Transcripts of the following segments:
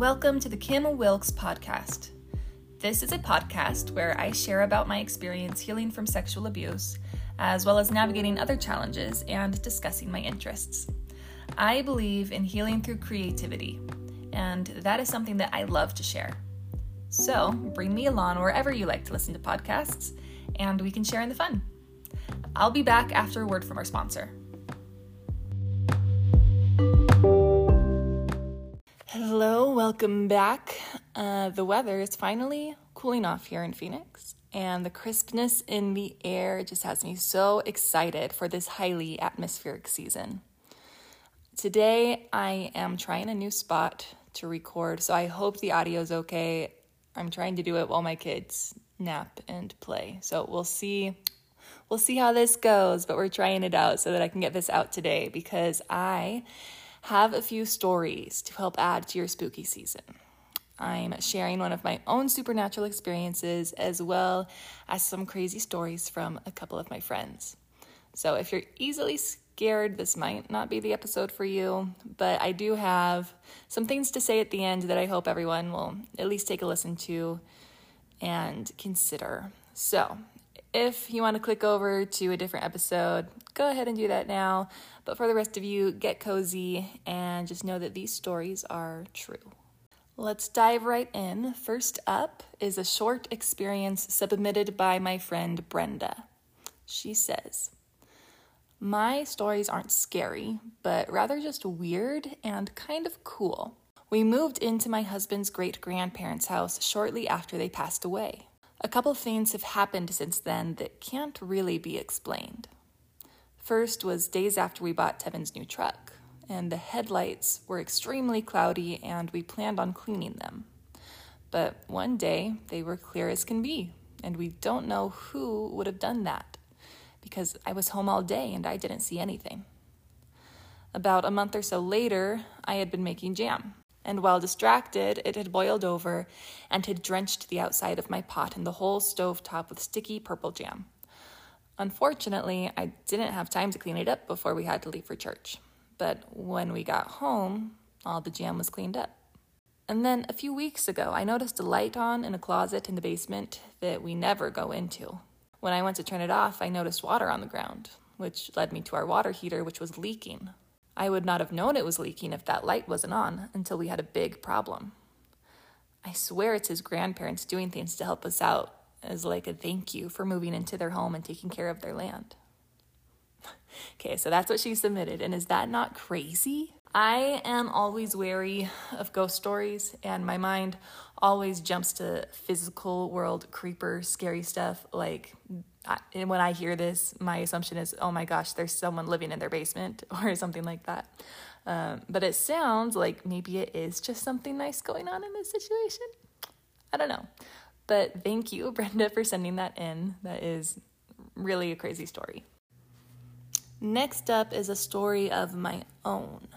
Welcome to the Kim Wilkes podcast. This is a podcast where I share about my experience healing from sexual abuse, as well as navigating other challenges and discussing my interests. I believe in healing through creativity, and that is something that I love to share. So bring me along wherever you like to listen to podcasts, and we can share in the fun. I'll be back after a word from our sponsor. Hello, welcome back. The weather is finally cooling off here in Phoenix, and the crispness in the air just has me so excited for this highly atmospheric season. Today, I am trying a new spot to record, so I hope the audio is okay. I'm trying to do it while my kids nap and play, so we'll see how this goes, but we're trying it out so that I can get this out today because I have a few stories to help add to your spooky season. I'm sharing one of my own supernatural experiences as well as some crazy stories from a couple of my friends. So if you're easily scared, this might not be the episode for you, but I do have some things to say at the end that I hope everyone will at least take a listen to and consider. So if you want to click over to a different episode, go ahead and do that now. But for the rest of you, get cozy and just know that these stories are true. Let's dive right in. First up is a short experience submitted by my friend Brenda. She says, "My stories aren't scary, but rather just weird and kind of cool. We moved into my husband's great-grandparents' house shortly after they passed away. A couple things have happened since then that can't really be explained. First was days after we bought Tevin's new truck, and the headlights were extremely cloudy and we planned on cleaning them. But one day, they were clear as can be, and we don't know who would have done that, because I was home all day and I didn't see anything. About a month or so later, I had been making jam, and while distracted, it had boiled over and had drenched the outside of my pot and the whole stovetop with sticky purple jam. Unfortunately, I didn't have time to clean it up before we had to leave for church. But when we got home, all the jam was cleaned up. And then a few weeks ago, I noticed a light on in a closet in the basement that we never go into. When I went to turn it off, I noticed water on the ground, which led me to our water heater, which was leaking. I would not have known it was leaking if that light wasn't on until we had a big problem. I swear it's his grandparents doing things to help us out as like a thank you for moving into their home and taking care of their land." Okay, so that's what she submitted, and is that not crazy? I am always wary of ghost stories, and my mind always jumps to physical world creeper, scary stuff. And when I hear this, my assumption is, oh my gosh, there's someone living in their basement or something like that. But it sounds like maybe it is just something nice going on in this situation. I don't know. But thank you, Brenda, for sending that in. That is really a crazy story. Next up is a story of my own.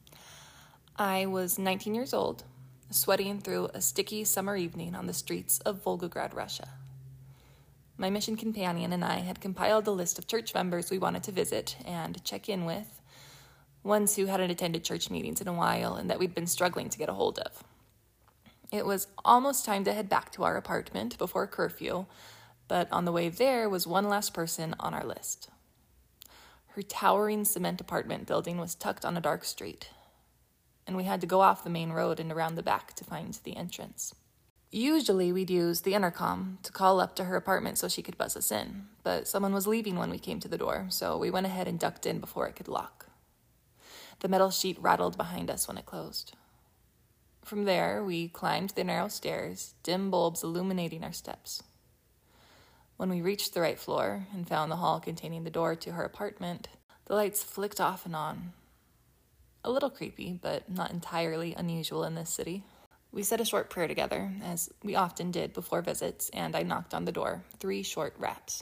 I was 19 years old, sweating through a sticky summer evening on the streets of Volgograd, Russia. My mission companion and I had compiled a list of church members we wanted to visit and check in with, ones who hadn't attended church meetings in a while and that we'd been struggling to get a hold of. It was almost time to head back to our apartment before curfew, but on the way there was one last person on our list. Her towering cement apartment building was tucked on a dark street, and we had to go off the main road and around the back to find the entrance. Usually we'd use the intercom to call up to her apartment so she could buzz us in, but someone was leaving when we came to the door, so we went ahead and ducked in before it could lock. The metal sheet rattled behind us when it closed. From there, we climbed the narrow stairs, dim bulbs illuminating our steps. When we reached the right floor and found the hall containing the door to her apartment, the lights flicked off and on. A little creepy, but not entirely unusual in this city. We said a short prayer together, as we often did before visits, and I knocked on the door, 3 short raps.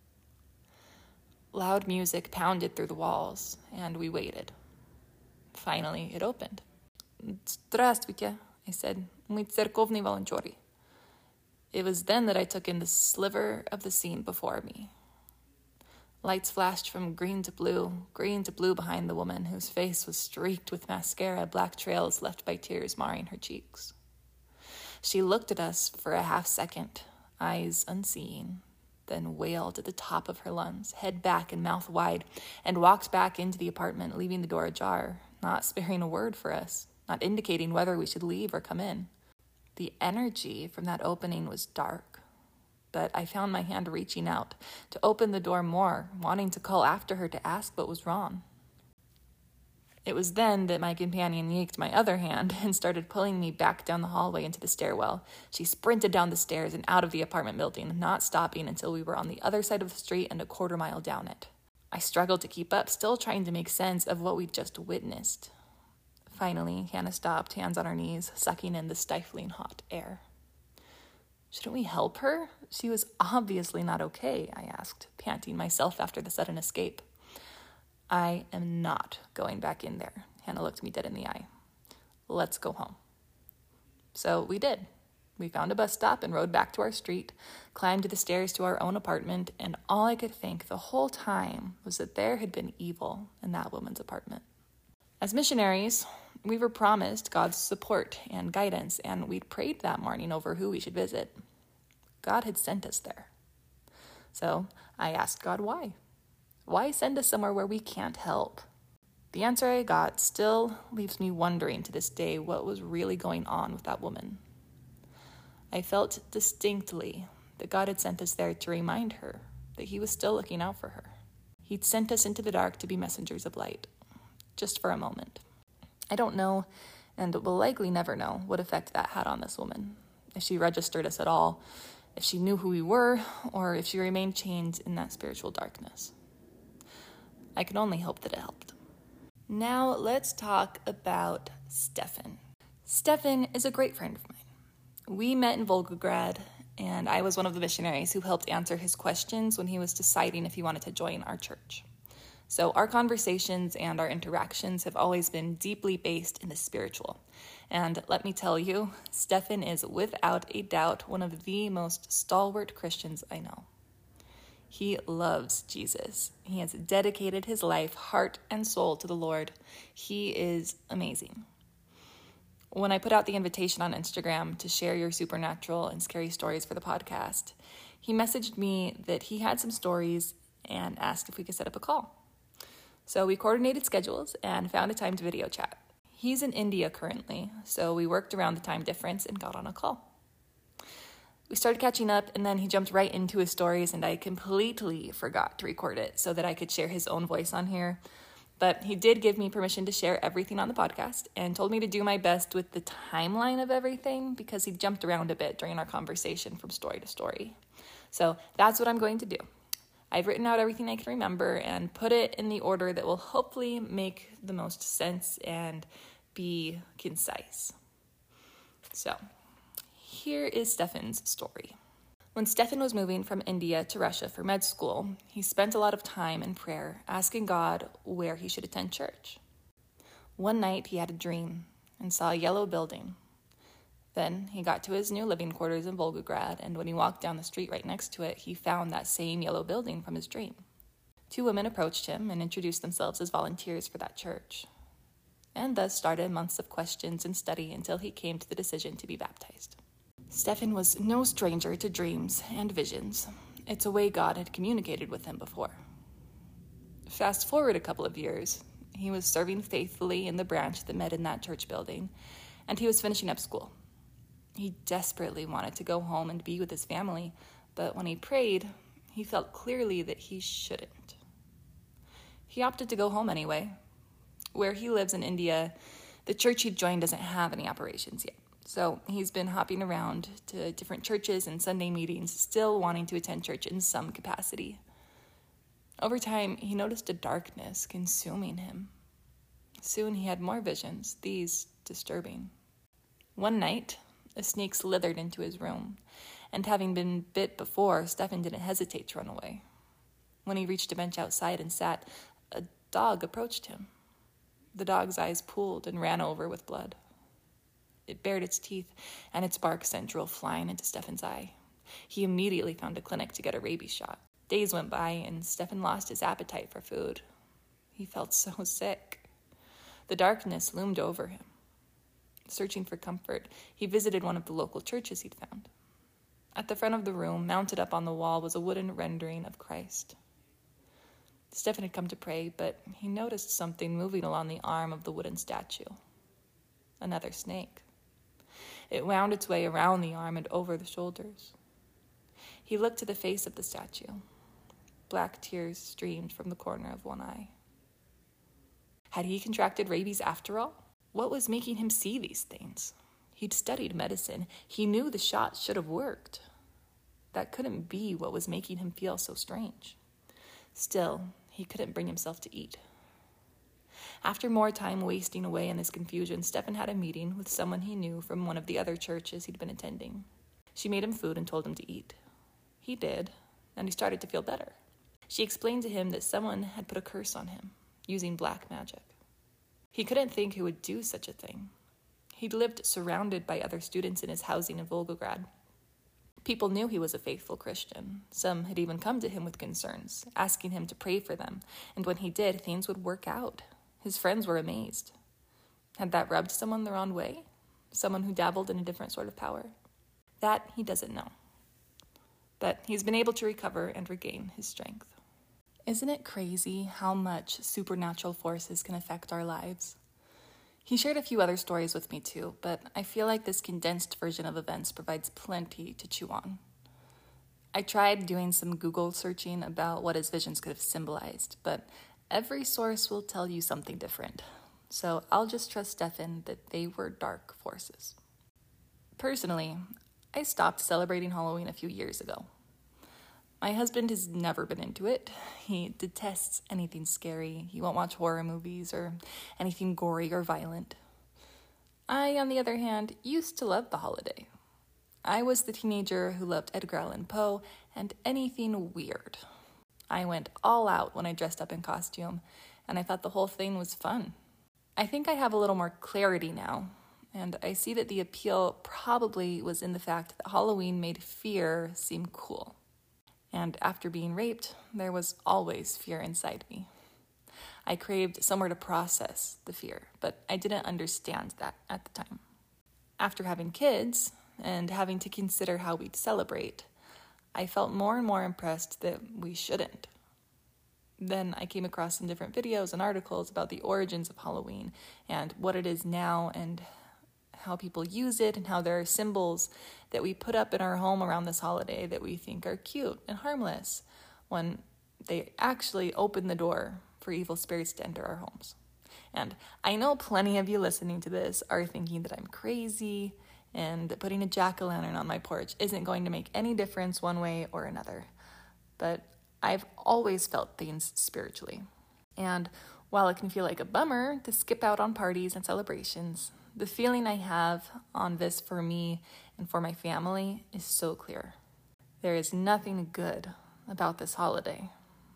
Loud music pounded through the walls, and we waited. Finally, it opened. "Здравствуйте," I said. "Мы церковные волонтеры." It was then that I took in the sliver of the scene before me. Lights flashed from green to blue behind the woman whose face was streaked with mascara, black trails left by tears marring her cheeks. She looked at us for a half second, eyes unseeing, then wailed at the top of her lungs, head back and mouth wide, and walked back into the apartment, leaving the door ajar, not sparing a word for us, not indicating whether we should leave or come in. The energy from that opening was dark, but I found my hand reaching out to open the door more, wanting to call after her to ask what was wrong. It was then that my companion yanked my other hand and started pulling me back down the hallway into the stairwell. She sprinted down the stairs and out of the apartment building, not stopping until we were on the other side of the street and a quarter mile down it. I struggled to keep up, still trying to make sense of what we'd just witnessed. Finally, Hannah stopped, hands on her knees, sucking in the stifling hot air. "Shouldn't we help her? She was obviously not okay," I asked, panting myself after the sudden escape. "I am not going back in there." Hannah looked me dead in the eye. "Let's go home." So we did. We found a bus stop and rode back to our street, climbed the stairs to our own apartment, and all I could think the whole time was that there had been evil in that woman's apartment. As missionaries, we were promised God's support and guidance, and we'd prayed that morning over who we should visit. God had sent us there. So I asked God why. Why send us somewhere where we can't help? The answer I got still leaves me wondering to this day what was really going on with that woman. I felt distinctly that God had sent us there to remind her that he was still looking out for her. He'd sent us into the dark to be messengers of light, just for a moment. I don't know, and will likely never know, what effect that had on this woman, if she registered us at all, if she knew who we were, or if she remained chained in that spiritual darkness. I can only hope that it helped. Now let's talk about Stefan. Stefan is a great friend of mine. We met in Volgograd, and I was one of the missionaries who helped answer his questions when he was deciding if he wanted to join our church. So our conversations and our interactions have always been deeply based in the spiritual. And let me tell you, Stefan is without a doubt one of the most stalwart Christians I know. He loves Jesus. He has dedicated his life, heart, and soul to the Lord. He is amazing. When I put out the invitation on Instagram to share your supernatural and scary stories for the podcast, he messaged me that he had some stories and asked if we could set up a call. So we coordinated schedules and found a time to video chat. He's in India currently, so we worked around the time difference and got on a call. We started catching up, and then he jumped right into his stories, and I completely forgot to record it so that I could share his own voice on here. But he did give me permission to share everything on the podcast and told me to do my best with the timeline of everything because he jumped around a bit during our conversation from story to story. So that's what I'm going to do. I've written out everything I can remember and put it in the order that will hopefully make the most sense and be concise. So here is Stefan's story. When Stefan was moving from India to Russia for med school, he spent a lot of time in prayer, asking God where he should attend church. One night he had a dream and saw a yellow building. Then he got to his new living quarters in Volgograd, and when he walked down the street right next to it, he found that same yellow building from his dream. Two women approached him and introduced themselves as volunteers for that church. And thus started months of questions and study until he came to the decision to be baptized. Stefan was no stranger to dreams and visions. It's a way God had communicated with him before. Fast forward a couple of years, he was serving faithfully in the branch that met in that church building, and he was finishing up school. He desperately wanted to go home and be with his family, but when he prayed, he felt clearly that he shouldn't. He opted to go home anyway. Where he lives in India, the church he joined doesn't have any operations yet. So he's been hopping around to different churches and Sunday meetings, still wanting to attend church in some capacity. Over time, he noticed a darkness consuming him. Soon he had more visions, these disturbing. One night, a snake slithered into his room, and having been bit before, Stefan didn't hesitate to run away. When he reached a bench outside and sat, a dog approached him. The dog's eyes pooled and ran over with blood. It bared its teeth, and its bark sent drool flying into Stefan's eye. He immediately found a clinic to get a rabies shot. Days went by, and Stefan lost his appetite for food. He felt so sick. The darkness loomed over him. Searching for comfort, he visited one of the local churches he'd found. At the front of the room, mounted up on the wall, was a wooden rendering of Christ. Stefan had come to pray, but he noticed something moving along the arm of the wooden statue. Another snake. It wound its way around the arm and over the shoulders. He looked to the face of the statue. Black tears streamed from the corner of one eye. Had he contracted rabies after all? What was making him see these things? He'd studied medicine. He knew the shot should have worked. That couldn't be what was making him feel so strange. Still, he couldn't bring himself to eat. After more time wasting away in this confusion, Stefan had a meeting with someone he knew from one of the other churches he'd been attending. She made him food and told him to eat. He did, and he started to feel better. She explained to him that someone had put a curse on him, using black magic. He couldn't think who would do such a thing. He'd lived surrounded by other students in his housing in Volgograd. People knew he was a faithful Christian. Some had even come to him with concerns, asking him to pray for them, and when he did, things would work out. His friends were amazed. Had that rubbed someone the wrong way? Someone who dabbled in a different sort of power? That he doesn't know. But he's been able to recover and regain his strength. Isn't it crazy how much supernatural forces can affect our lives? He shared a few other stories with me too, but I feel like this condensed version of events provides plenty to chew on. I tried doing some Google searching about what his visions could have symbolized, but every source will tell you something different. So I'll just trust Stefan that they were dark forces. Personally, I stopped celebrating Halloween a few years ago. My husband has never been into it. He detests anything scary. He won't watch horror movies or anything gory or violent. I, on the other hand, used to love the holiday. I was the teenager who loved Edgar Allan Poe and anything weird. I went all out when I dressed up in costume, and I thought the whole thing was fun. I think I have a little more clarity now, and I see that the appeal probably was in the fact that Halloween made fear seem cool. And after being raped, there was always fear inside me. I craved somewhere to process the fear, but I didn't understand that at the time. After having kids and having to consider how we'd celebrate, I felt more and more impressed that we shouldn't. Then I came across some different videos and articles about the origins of Halloween and what it is now and how people use it and how there are symbols that we put up in our home around this holiday that we think are cute and harmless when they actually open the door for evil spirits to enter our homes. And I know plenty of you listening to this are thinking that I'm crazy and that putting a jack-o'-lantern on my porch isn't going to make any difference one way or another. But I've always felt things spiritually. And while it can feel like a bummer to skip out on parties and celebrations, the feeling I have on this for me and for my family is so clear. There is nothing good about this holiday.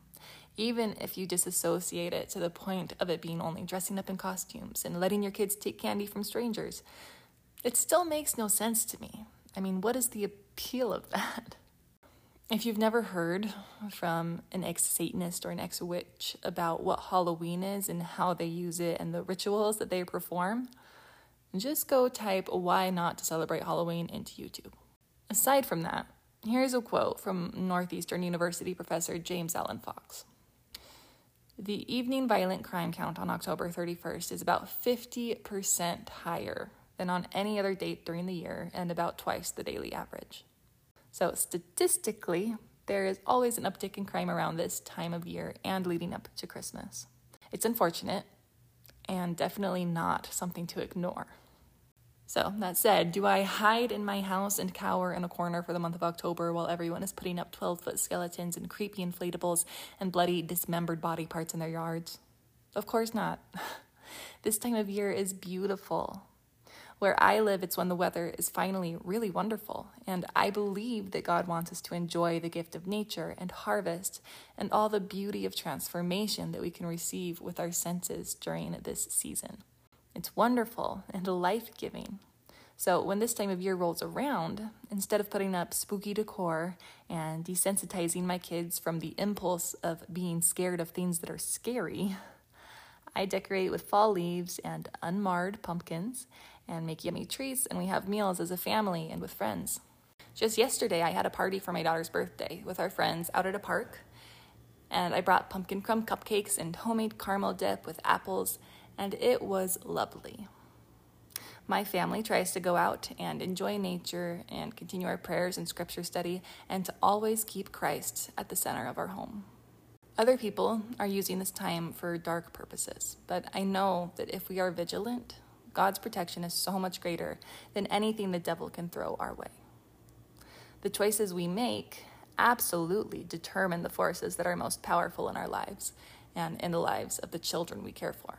Even if you disassociate it to the point of it being only dressing up in costumes and letting your kids take candy from strangers, it still makes no sense to me. I mean, what is the appeal of that? If you've never heard from an ex-Satanist or an ex-witch about what Halloween is and how they use it and the rituals that they perform, just go type "why not to celebrate Halloween" into YouTube. Aside from that, here's a quote from Northeastern University professor James Allen Fox. The evening violent crime count on October 31st is about 50% higher than on any other date during the year and about twice the daily average. So statistically, there is always an uptick in crime around this time of year and leading up to Christmas. It's unfortunate and definitely not something to ignore. So, that said, do I hide in my house and cower in a corner for the month of October while everyone is putting up 12-foot skeletons and creepy inflatables and bloody, dismembered body parts in their yards? Of course not. This time of year is beautiful. Where I live, it's when the weather is finally really wonderful, and I believe that God wants us to enjoy the gift of nature and harvest and all the beauty of transformation that we can receive with our senses during this season. It's wonderful and life-giving. So when this time of year rolls around, instead of putting up spooky decor and desensitizing my kids from the impulse of being scared of things that are scary, I decorate with fall leaves and unmarred pumpkins and make yummy treats, and we have meals as a family and with friends. Just yesterday, I had a party for my daughter's birthday with our friends out at a park, and I brought pumpkin crumb cupcakes and homemade caramel dip with apples, and it was lovely. My family tries to go out and enjoy nature and continue our prayers and scripture study, and to always keep Christ at the center of our home. Other people are using this time for dark purposes, but I know that if we are vigilant, God's protection is so much greater than anything the devil can throw our way. The choices we make absolutely determine the forces that are most powerful in our lives and in the lives of the children we care for.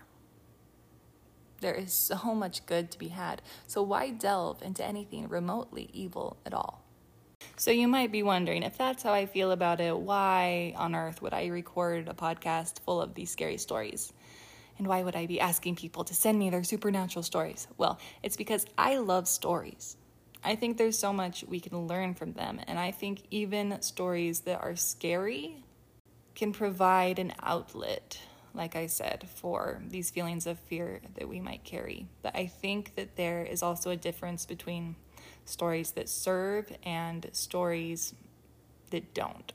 There is so much good to be had, so why delve into anything remotely evil at all? So you might be wondering, if that's how I feel about it, why on earth would I record a podcast full of these scary stories? And why would I be asking people to send me their supernatural stories? Well, it's because I love stories. I think there's so much we can learn from them, and I think even stories that are scary can provide an outlet, like I said, for these feelings of fear that we might carry. But I think that there is also a difference between stories that serve and stories that don't.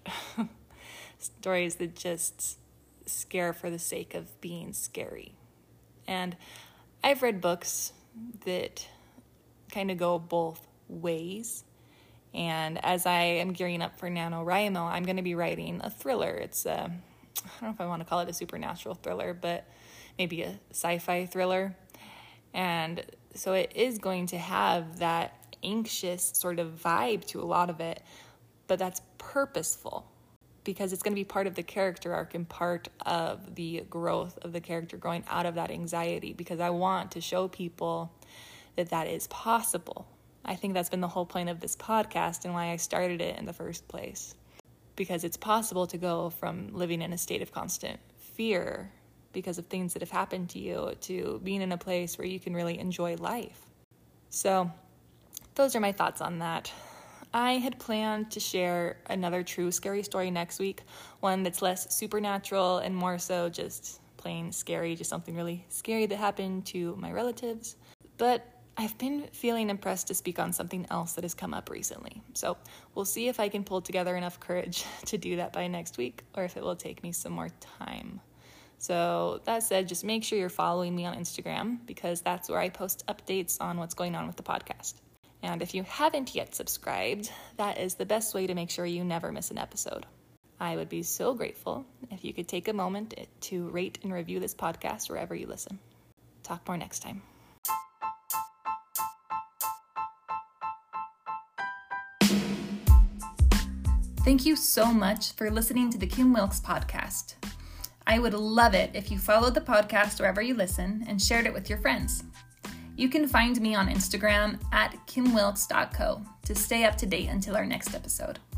Stories that just scare for the sake of being scary. And I've read books that kind of go both ways. And as I am gearing up for NaNoWriMo, I'm going to be writing a thriller. It's I don't know if I want to call it a supernatural thriller, but maybe a sci-fi thriller. And so it is going to have that anxious sort of vibe to a lot of it, but that's purposeful because it's going to be part of the character arc and part of the growth of the character growing out of that anxiety, because I want to show people that that is possible. I think that's been the whole point of this podcast and why I started it in the first place. Because it's possible to go from living in a state of constant fear because of things that have happened to you to being in a place where you can really enjoy life. So those are my thoughts on that. I had planned to share another true scary story next week, one that's less supernatural and more so just plain scary, just something really scary that happened to my relatives. But I've been feeling impressed to speak on something else that has come up recently. So we'll see if I can pull together enough courage to do that by next week, or if it will take me some more time. So that said, just make sure you're following me on Instagram, because that's where I post updates on what's going on with the podcast. And if you haven't yet subscribed, that is the best way to make sure you never miss an episode. I would be so grateful if you could take a moment to rate and review this podcast wherever you listen. Talk more next time. Thank you so much for listening to the Kim Wilkes podcast. I would love it if you followed the podcast wherever you listen and shared it with your friends. You can find me on Instagram at kimwilkes.co to stay up to date until our next episode.